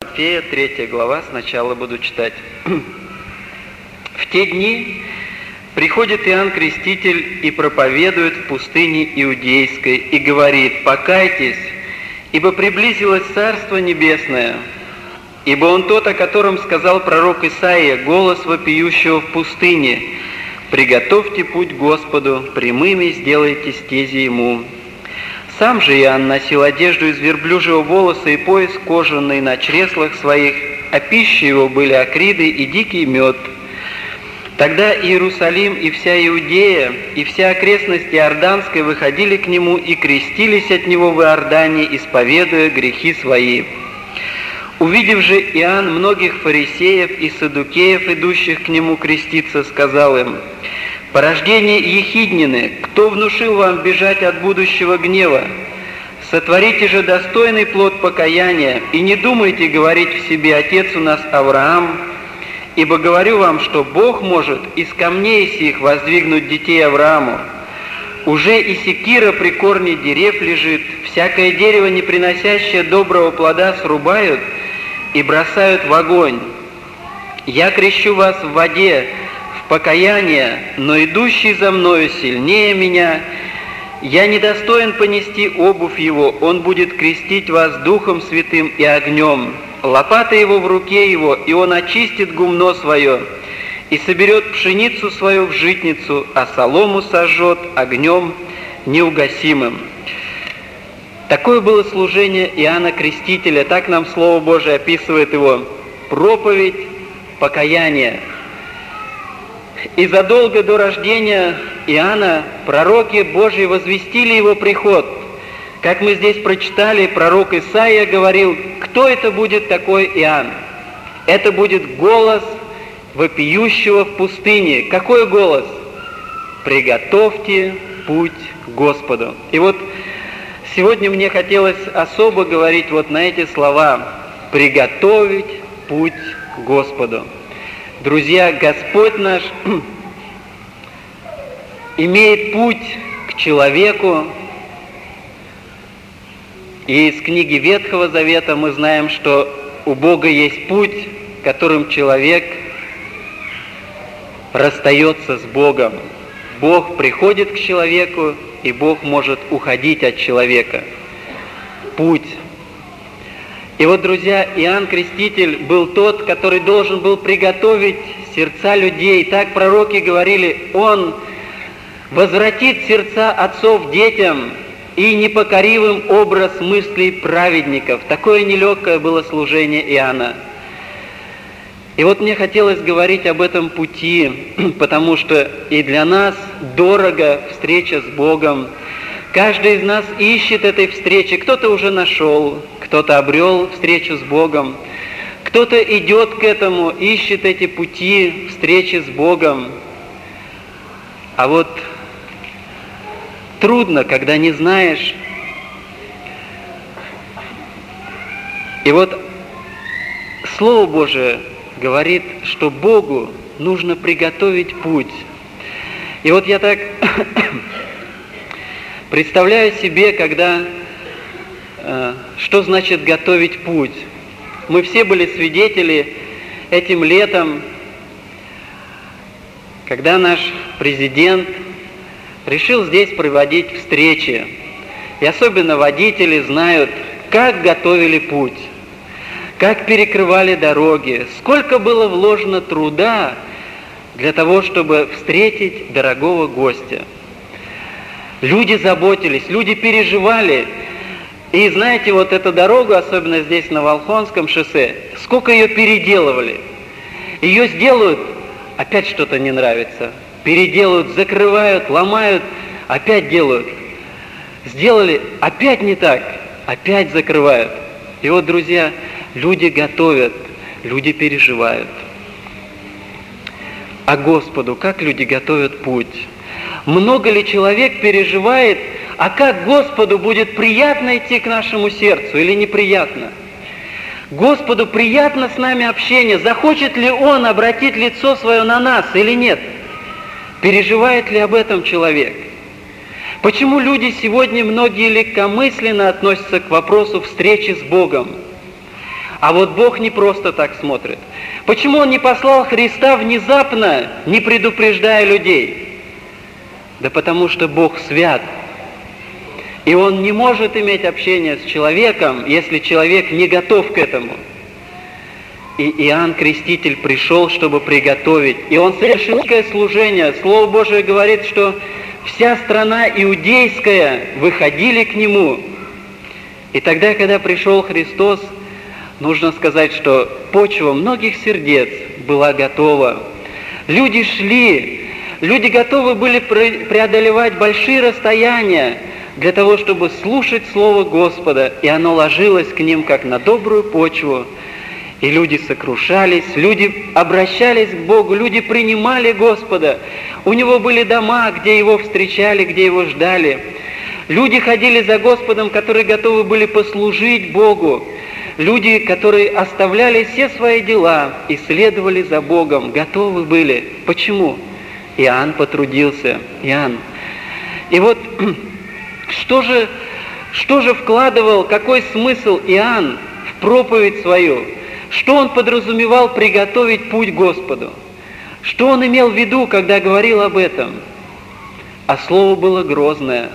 Матфея, 3 глава, сначала буду читать. «В те дни приходит Иоанн Креститель и проповедует в пустыне Иудейской, и говорит: покайтесь, ибо приблизилось Царство Небесное. Ибо он тот, о котором сказал пророк Исаия, голос вопиющего в пустыне: приготовьте путь Господу, прямыми сделайте стези Ему». Сам же Иоанн носил одежду из верблюжьего волоса и пояс кожаный на чреслах своих, а пищей его были акриды и дикий мед. Тогда Иерусалим и вся Иудея, и вся окрестность Иорданская выходили к нему и крестились от него в Иордане, исповедуя грехи свои. Увидев же Иоанн многих фарисеев и саддукеев, идущих к нему креститься, сказал им: «Порождение ехиднины, кто внушил вам бежать от будущего гнева? Сотворите же достойный плод покаяния, и не думайте говорить в себе: отец у нас Авраам, ибо говорю вам, что Бог может из камней сих воздвигнуть детей Аврааму. Уже и секира при корне дерев лежит, всякое дерево, не приносящее доброго плода, срубают и бросают в огонь. Я крещу вас в воде, покаяние, но идущий за мною сильнее меня, я недостоин понести обувь его, он будет крестить вас Духом Святым и огнем. Лопата его в руке его, и он очистит гумно свое, и соберет пшеницу свою в житницу, а солому сожжет огнем неугасимым». Такое было служение Иоанна Крестителя, так нам Слово Божие описывает его: проповедь покаяния. И задолго до рождения Иоанна пророки Божьи возвестили его приход. Как мы здесь прочитали, пророк Исаия говорил: кто это будет такой Иоанн? Это будет голос вопиющего в пустыне. Какой голос? Приготовьте путь Господу. И вот сегодня мне хотелось особо говорить вот на эти слова: приготовить путь Господу. Друзья, Господь наш имеет путь к человеку, и из книги Ветхого Завета мы знаем, что у Бога есть путь, которым человек расстается с Богом. Бог приходит к человеку, и Бог может уходить от человека. Путь. И вот, друзья, Иоанн Креститель был тот, который должен был приготовить сердца людей. Так пророки говорили: он возвратит сердца отцов детям и непокоривым образ мыслей праведников. Такое нелегкое было служение Иоанна. И вот мне хотелось говорить об этом пути, потому что и для нас дорого встреча с Богом. Каждый из нас ищет этой встречи. Кто-то уже нашел, кто-то обрел встречу с Богом, кто-то идет к этому, ищет эти пути встречи с Богом. А вот трудно, когда не знаешь. И вот Слово Божие говорит, что Богу нужно приготовить путь. И вот я так представляю себе, когда что значит готовить путь. Мы все были свидетели этим летом, когда наш президент решил здесь проводить встречи. И особенно водители знают, как готовили путь, как перекрывали дороги, сколько было вложено труда для того, чтобы встретить дорогого гостя. Люди заботились, люди переживали. И знаете, вот эту дорогу, особенно здесь на Волхонском шоссе, сколько ее переделывали. Ее сделают, опять что-то не нравится. Переделают, закрывают, ломают, опять делают. Сделали, опять не так, опять закрывают. И вот, друзья, люди готовят, люди переживают. А Господу как люди готовят путь? Много ли человек переживает, а как Господу будет приятно идти к нашему сердцу или неприятно? Господу приятно с нами общение, захочет ли Он обратить лицо свое на нас или нет? Переживает ли об этом человек? Почему люди сегодня многие легкомысленно относятся к вопросу встречи с Богом? А вот Бог не просто так смотрит. Почему Он не послал Христа внезапно, не предупреждая людей? Да потому что Бог свят. И Он не может иметь общение с человеком, если человек не готов к этому. И Иоанн Креститель пришел, чтобы приготовить. И он совершил великое служение. Слово Божие говорит, что вся страна иудейская выходили к Нему. И тогда, когда пришел Христос, нужно сказать, что почва многих сердец была готова. Люди шли, люди готовы были преодолевать большие расстояния для того, чтобы слушать Слово Господа, и оно ложилось к ним, как на добрую почву. И люди сокрушались, люди обращались к Богу, люди принимали Господа. У Него были дома, где Его встречали, где Его ждали. Люди ходили за Господом, которые готовы были послужить Богу. Люди, которые оставляли все свои дела и следовали за Богом, готовы были. Почему? Иоанн потрудился. Иоанн. И вот что же вкладывал, какой смысл Иоанн в проповедь свою? Что он подразумевал приготовить путь Господу? Что он имел в виду, когда говорил об этом? А слово было грозное.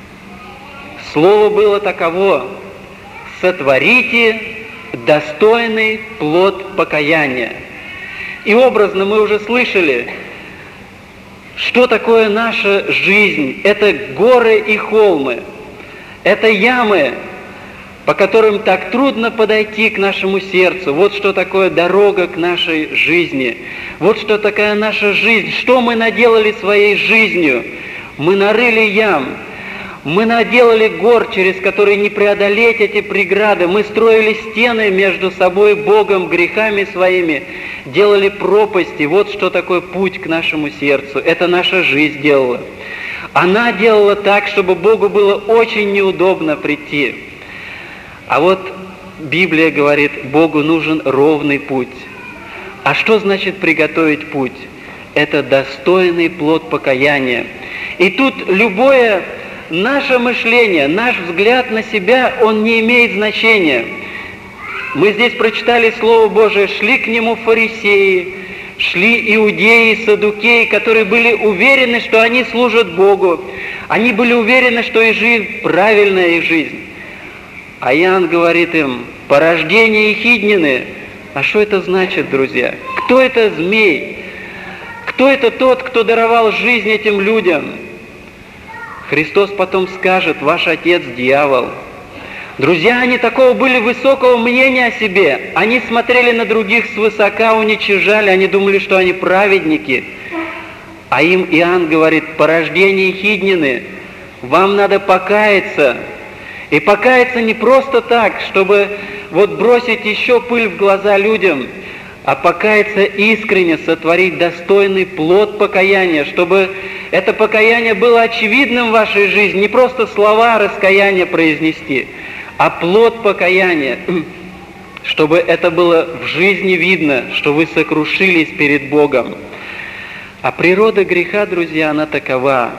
Слово было таково: «Сотворите достойный плод покаяния». И образно мы уже слышали, что такое наша жизнь. Это горы и холмы, это ямы, по которым так трудно подойти к нашему сердцу. Вот что такое дорога к нашей жизни. Вот что такая наша жизнь. Что мы наделали своей жизнью? Мы нарыли ям. Мы наделали гор, через которые не преодолеть эти преграды. Мы строили стены между собой, Богом, грехами своими. Делали пропасти. Вот что такое путь к нашему сердцу. Это наша жизнь делала. Она делала так, чтобы Богу было очень неудобно прийти. А вот Библия говорит, Богу нужен ровный путь. А что значит приготовить путь? Это достойный плод покаяния. И тут любое наше мышление, наш взгляд на себя, он не имеет значения. Мы здесь прочитали Слово Божие, шли к Нему фарисеи, шли иудеи, саддукеи, которые были уверены, что они служат Богу. Они были уверены, что их жизнь правильная их жизнь. А Иоанн говорит им: порождение Ехиднины. А что это значит, друзья? Кто это змей? Кто это тот, кто даровал жизнь этим людям? Христос потом скажет: ваш отец дьявол. Друзья, они такого были высокого мнения о себе. Они смотрели на других свысока, уничижали, они думали, что они праведники. А им Иоанн говорит: порождение Ехиднины, вам надо покаяться. И покаяться не просто так, чтобы вот бросить еще пыль в глаза людям, а покаяться искренне, сотворить достойный плод покаяния, чтобы это покаяние было очевидным в вашей жизни, не просто слова раскаяния произнести, а плод покаяния, чтобы это было в жизни видно, что вы сокрушились перед Богом. А природа греха, друзья, она такова.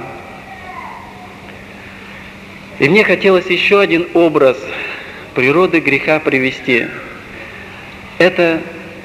И мне хотелось еще один образ природы греха привести. Это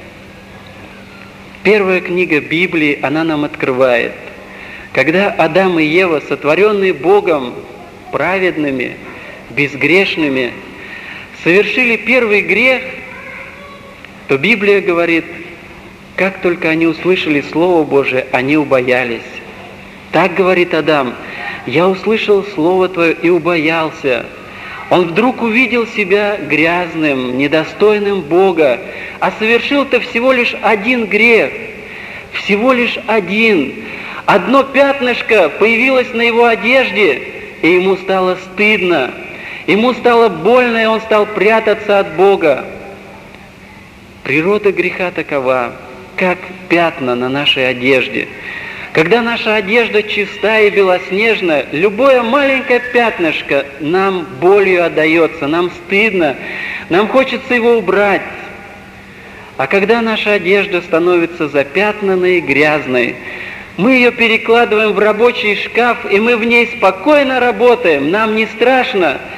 первая книга Библии, она нам открывает. Когда Адам и Ева, сотворенные Богом, праведными, безгрешными, совершили первый грех, то Библия говорит, как только они услышали Слово Божие, они убоялись. Так говорит Адам: «Я услышал Слово Твое и убоялся». Он вдруг увидел себя грязным, недостойным Бога, а совершил-то всего лишь один грех. Всего лишь один. Одно пятнышко появилось на его одежде, и ему стало стыдно. Ему стало больно, и он стал прятаться от Бога. Природа греха такова, как пятна на нашей одежде. Когда наша одежда чиста и белоснежна, любое маленькое пятнышко нам болью отдается, нам стыдно, нам хочется его убрать. А когда наша одежда становится запятнанной и грязной, мы ее перекладываем в рабочий шкаф, и мы в ней спокойно работаем, нам не страшно,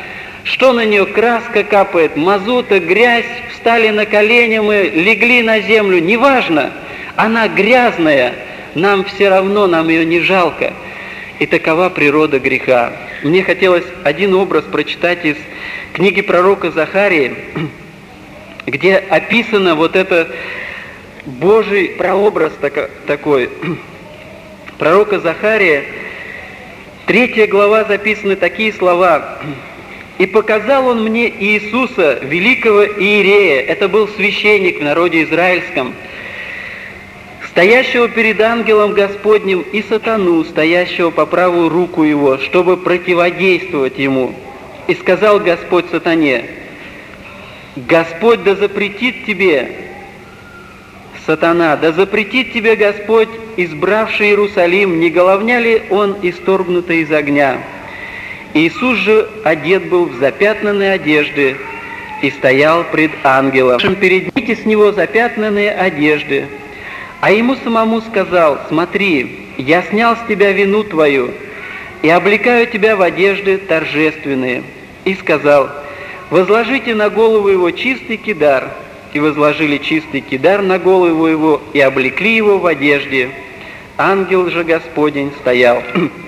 Что на нее краска капает, мазута, грязь, встали на колени мы, легли на землю, неважно, она грязная, нам все равно, нам ее не жалко. И такова природа греха. Мне хотелось один образ прочитать из книги пророка Захарии, где описано вот это Божий прообраз такой. Пророка Захария, 3 глава, записаны такие слова. «И показал он мне Иисуса, великого иерея», это был священник в народе израильском, «стоящего перед ангелом Господним, и сатану, стоящего по правую руку его, чтобы противодействовать ему. И сказал Господь сатане: Господь да запретит тебе, сатана, да запретит тебе Господь, избравший Иерусалим, не головня ли он исторгнутый из огня? Иисус же одет был в запятнанные одежды и стоял пред ангелом. Передните с него запятнанные одежды. А ему самому сказал: смотри, я снял с тебя вину твою и облекаю тебя в одежды торжественные. И сказал: возложите на голову его чистый кидар. И возложили чистый кидар на голову его и облекли его в одежде. Ангел же Господень стоял».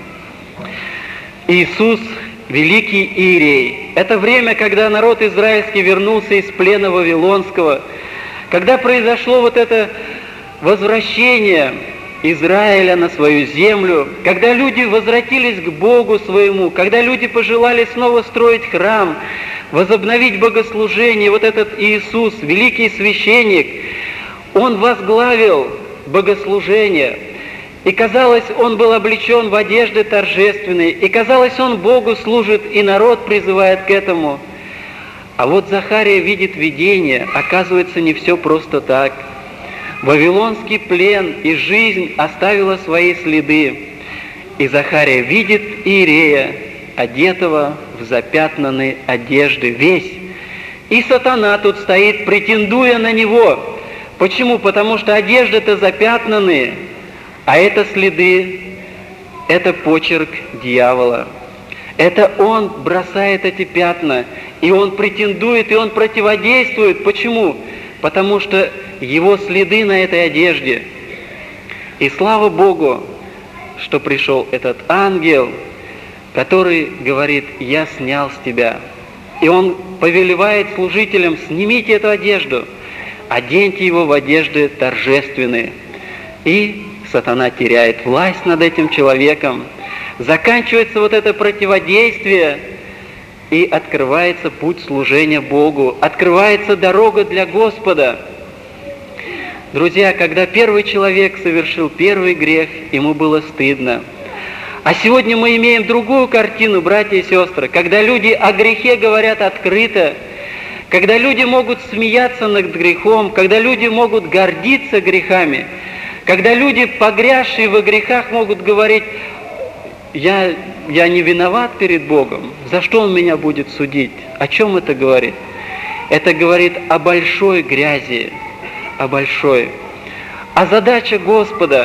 Иисус, великий иерей. Это время, когда народ израильский вернулся из плена вавилонского, когда произошло вот это возвращение Израиля на свою землю, когда люди возвратились к Богу своему, когда люди пожелали снова строить храм, возобновить богослужение. Вот этот Иисус, великий священник, Он возглавил богослужение. И казалось, Он был облечен в одежды торжественные, и казалось, Он Богу служит, и народ призывает к этому. А вот Захария видит видение, оказывается, не все просто так. Вавилонский плен и жизнь оставила свои следы, и Захария видит иерея, одетого в запятнанные одежды, весь. И сатана тут стоит, претендуя на него. Почему? Потому что одежды-то запятнанные, а это следы, это почерк дьявола. Это он бросает эти пятна, и он претендует, и он противодействует. Почему? Потому что его следы на этой одежде. И слава Богу, что пришел этот ангел, который говорит: я снял с тебя. И он повелевает служителям: снимите эту одежду, оденьте его в одежды торжественные. И сатана теряет власть над этим человеком. Заканчивается вот это противодействие, и открывается путь служения Богу, открывается дорога для Господа. Друзья, когда первый человек совершил первый грех, ему было стыдно. А сегодня мы имеем другую картину, братья и сестры, когда люди о грехе говорят открыто, когда люди могут смеяться над грехом, когда люди могут гордиться грехами, когда люди, погрязшие во грехах, могут говорить: я не виноват перед Богом, за что Он меня будет судить? О чем это говорит? Это говорит о большой грязи, о большой. А задача Господа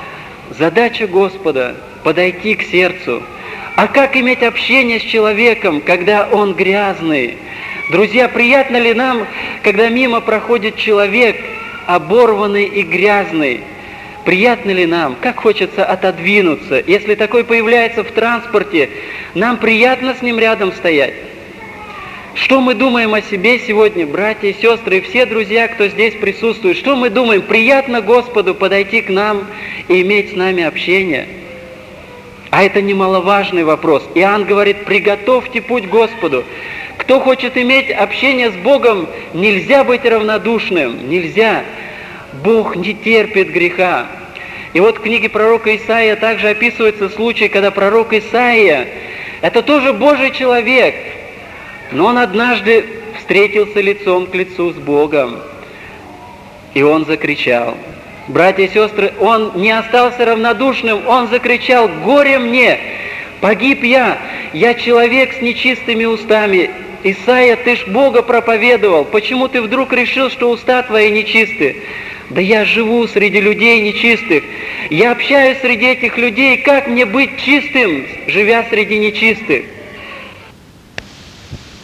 подойти к сердцу. А как иметь общение с человеком, когда он грязный? Друзья, приятно ли нам, когда мимо проходит человек, оборванный и грязный? Приятно ли нам? Как хочется отодвинуться. Если такой появляется в транспорте, нам приятно с ним рядом стоять. Что мы думаем о себе сегодня, братья и сестры, и все друзья, кто здесь присутствует? Что мы думаем? Приятно Господу подойти к нам и иметь с нами общение? А это немаловажный вопрос. Иоанн говорит: приготовьте путь Господу. Кто хочет иметь общение с Богом, нельзя быть равнодушным, нельзя. Бог не терпит греха. И вот в книге пророка Исаия также описывается случай, когда пророк Исаия, это тоже Божий человек, но он однажды встретился лицом к лицу с Богом, и он закричал. Братья и сестры, он не остался равнодушным, он закричал: «Горе мне! Погиб я человек с нечистыми устами. Исаия, ты ж Бога проповедовал, почему ты вдруг решил, что уста твои нечисты? Да я живу среди людей нечистых, я общаюсь среди этих людей, как мне быть чистым, живя среди нечистых?»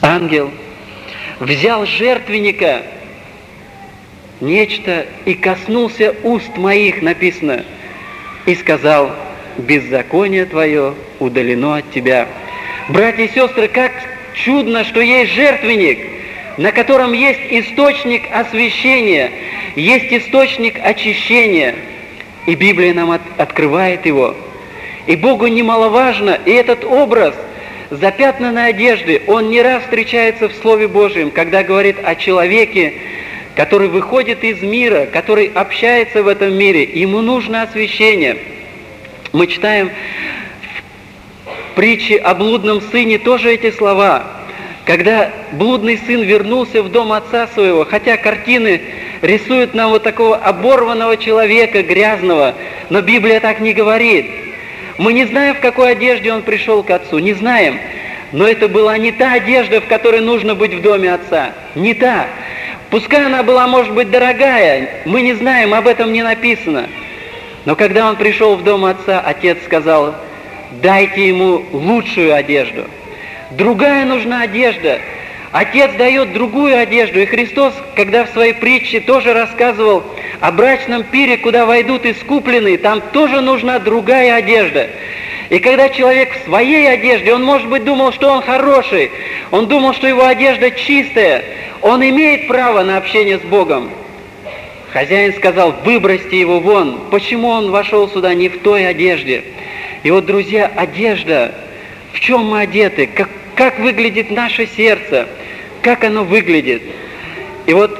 ангел взял жертвенника, нечто, и коснулся уст моих, написано, и сказал: беззаконие твое удалено от тебя. Братья и сестры, как чудно, что есть жертвенник, на котором есть источник освящения, есть источник очищения. И Библия нам открывает его. И Богу немаловажно, и этот образ запятнанной одежды, он не раз встречается в Слове Божьем, когда говорит о человеке, который выходит из мира, который общается в этом мире, ему нужно освящение. Мы читаем в притче о блудном сыне тоже эти слова. Когда блудный сын вернулся в дом отца своего, хотя картины рисуют нам вот такого оборванного человека, грязного, но Библия так не говорит. Мы не знаем, в какой одежде он пришел к отцу, не знаем. Но это была не та одежда, в которой нужно быть в доме отца. Не та. Пускай она была, может быть, дорогая, мы не знаем, об этом не написано. Но когда он пришел в дом отца, отец сказал: дайте ему лучшую одежду. Другая нужна одежда. Отец дает другую одежду. И Христос, когда в своей притче тоже рассказывал о брачном пире, куда войдут искупленные, там тоже нужна другая одежда. И когда человек в своей одежде, он, может быть, думал, что он хороший, он думал, что его одежда чистая, он имеет право на общение с Богом. Хозяин сказал: выбросьте его вон. Почему он вошел сюда не в той одежде? И вот, друзья, одежда, в чем мы одеты, как выглядит наше сердце, как оно выглядит. И вот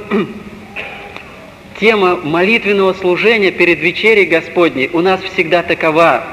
тема молитвенного служения перед вечерей Господней у нас всегда такова: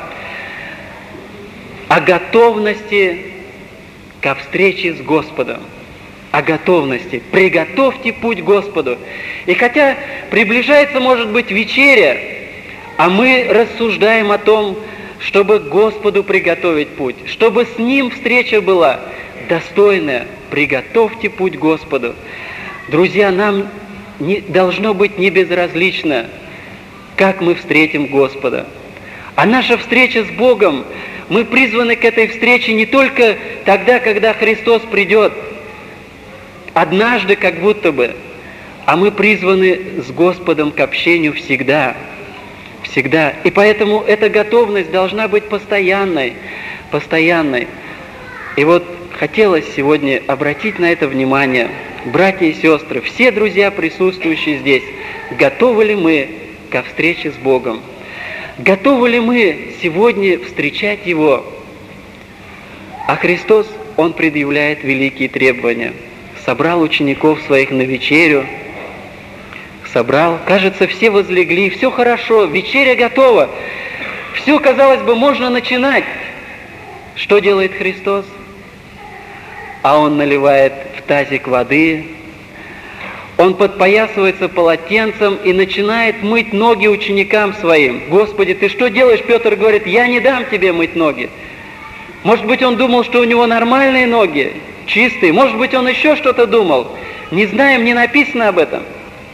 о готовности ко встрече с Господом. О готовности. Приготовьте путь Господу. И хотя приближается, может быть, вечеря, а мы рассуждаем о том, чтобы Господу приготовить путь, чтобы с Ним встреча была достойная. Приготовьте путь Господу. Друзья, нам должно быть не безразлично, как мы встретим Господа. А наша встреча с Богом, мы призваны к этой встрече не только тогда, когда Христос придет, однажды как будто бы, а мы призваны с Господом к общению всегда. Всегда. И поэтому эта готовность должна быть постоянной. Постоянной. И вот хотелось сегодня обратить на это внимание. Братья и сестры, все друзья, присутствующие здесь, готовы ли мы ко встрече с Богом? Готовы ли мы сегодня встречать Его? А Христос, Он предъявляет великие требования. Собрал учеников своих на вечерю, собрал, кажется, все возлегли, все хорошо, вечеря готова, все, казалось бы, можно начинать. Что делает Христос? А Он наливает в тазик воды, Он подпоясывается полотенцем и начинает мыть ноги ученикам своим. Господи, ты что делаешь? Петр говорит: я не дам тебе мыть ноги. Может быть, он думал, что у него нормальные ноги, чистые. Может быть, он еще что-то думал. Не знаем, не написано об этом.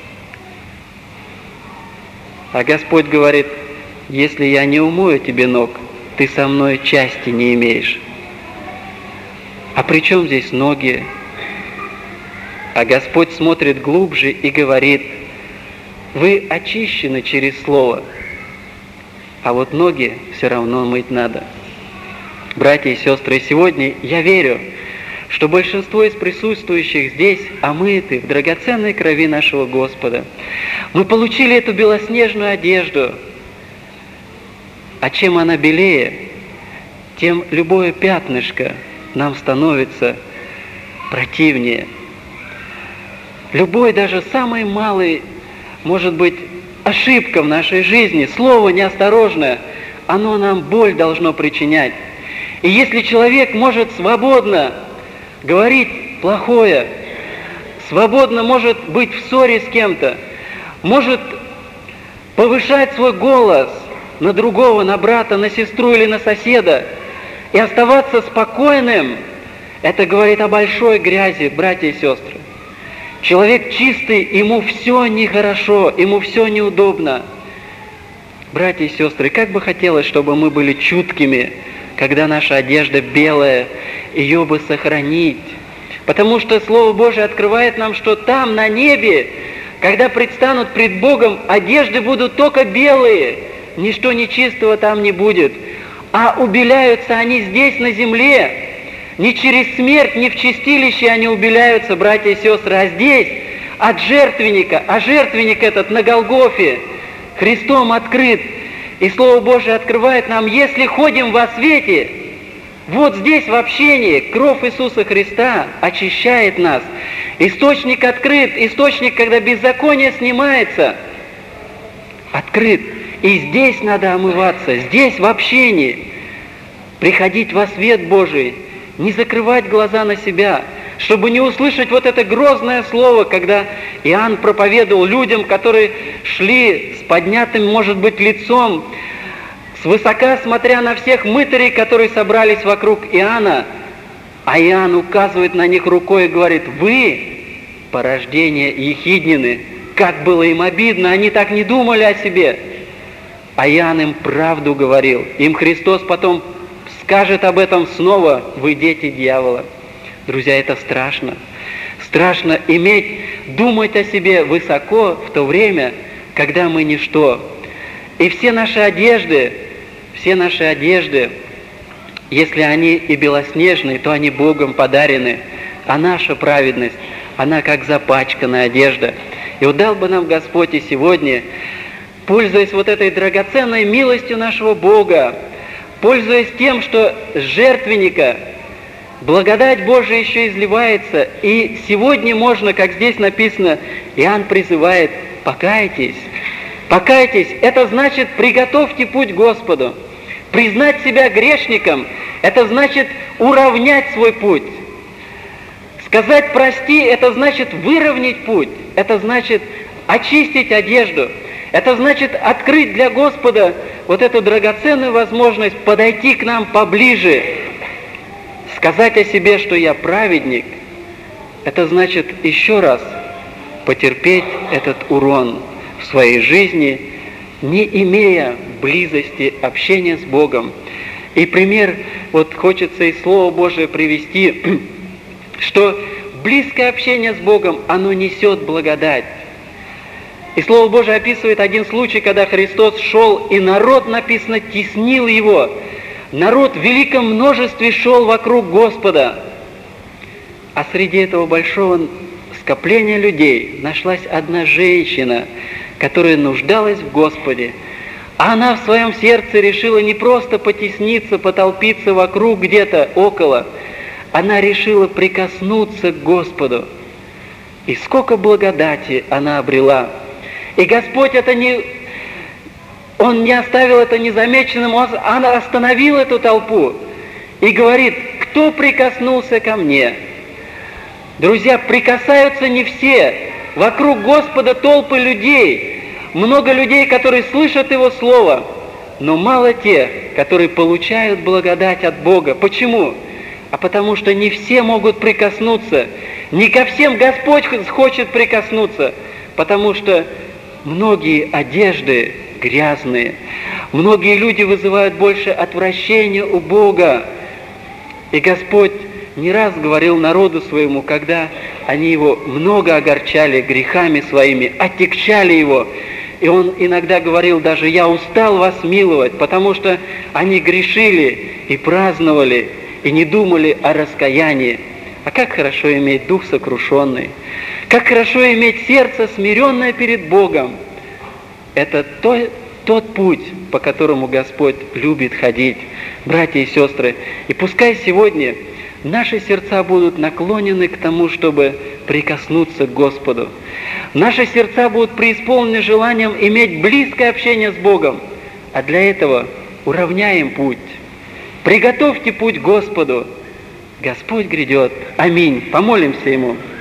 А Господь говорит: если я не умою тебе ног, ты со мной части не имеешь. А при чем здесь ноги? А Господь смотрит глубже и говорит: вы очищены через Слово, а вот ноги все равно мыть надо. Братья и сестры, сегодня я верю, что большинство из присутствующих здесь омыты в драгоценной крови нашего Господа. Мы получили эту белоснежную одежду. А чем она белее, тем любое пятнышко нам становится противнее. Любой, даже самый малый, может быть, ошибка в нашей жизни, слово неосторожное, оно нам боль должно причинять. И если человек может свободно говорить плохое, свободно может быть в ссоре с кем-то, может повышать свой голос на другого, на брата, на сестру или на соседа, и оставаться спокойным, это говорит о большой грязи, братья и сестры. Человек чистый, ему все нехорошо, ему все неудобно. Братья и сестры, как бы хотелось, чтобы мы были чуткими, когда наша одежда белая, ее бы сохранить. Потому что Слово Божие открывает нам, что там, на небе, когда предстанут пред Богом, одежды будут только белые, ничто нечистого там не будет. А убеляются они здесь, на земле. Не через смерть, не в чистилище они убеляются, братья и сестры, а здесь, от жертвенника. А жертвенник этот на Голгофе Христом открыт. И Слово Божие открывает нам, если ходим во свете, вот здесь в общении кровь Иисуса Христа очищает нас. Источник открыт, источник, когда беззаконие снимается, открыт. И здесь надо омываться, здесь в общении, приходить во свет Божий, не закрывать глаза на себя, чтобы не услышать вот это грозное слово, когда Иоанн проповедовал людям, которые шли с поднятым, может быть, лицом, свысока смотря на всех мытарей, которые собрались вокруг Иоанна, а Иоанн указывает на них рукой и говорит: «Вы, порождение ехиднины». Как было им обидно, они так не думали о себе. А Иоанн им правду говорил. Им Христос потом скажет об этом снова: «Вы дети дьявола». Друзья, это страшно. Страшно думать о себе высоко в то время, когда мы ничто. И все наши одежды, если они и белоснежные, то они Богом подарены. А наша праведность, она как запачканная одежда. И вот дал бы нам Господь и сегодня, пользуясь вот этой драгоценной милостью нашего Бога, пользуясь тем, что с жертвенника благодать Божия еще изливается, и сегодня можно, как здесь написано, Иоанн призывает: покайтесь. Покайтесь, это значит, приготовьте путь Господу. Признать себя грешником, это значит уравнять свой путь. Сказать «прости» — это значит выровнять путь, это значит очистить одежду, это значит открыть для Господа вот эту драгоценную возможность подойти к нам поближе. Сказать о себе, что я праведник, это значит еще раз потерпеть этот урон в своей жизни, не имея близости, общения с Богом. И пример, вот хочется из Слова Божия привести, что близкое общение с Богом, оно несет благодать. И Слово Божие описывает один случай, когда Христос шел, и народ, написано, теснил Его. Народ в великом множестве шел вокруг Господа. А среди этого большого скопления людей нашлась одна женщина, которая нуждалась в Господе. А она в своем сердце решила не просто потесниться, потолпиться вокруг где-то, около. Она решила прикоснуться к Господу. И сколько благодати она обрела. И Господь Он не оставил это незамеченным, Он остановил эту толпу и говорит: кто прикоснулся ко мне? Друзья, прикасаются не все. Вокруг Господа толпы людей, много людей, которые слышат Его Слово, но мало тех, которые получают благодать от Бога. Почему? А потому что не все могут прикоснуться, не ко всем Господь хочет прикоснуться, потому что многие одежды грязные, многие люди вызывают больше отвращения у Бога. И Господь не раз говорил народу своему, когда они Его много огорчали грехами своими, отягчали Его. И Он иногда говорил даже: «Я устал вас миловать», потому что они грешили и праздновали, и не думали о раскаянии. А как хорошо иметь дух сокрушенный, как хорошо иметь сердце смиренное перед Богом. Это тот путь, по которому Господь любит ходить, братья и сестры. И пускай сегодня наши сердца будут наклонены к тому, чтобы прикоснуться к Господу. Наши сердца будут преисполнены желанием иметь близкое общение с Богом. А для этого уравняем путь. Приготовьте путь Господу. Господь грядет. Аминь. Помолимся Ему.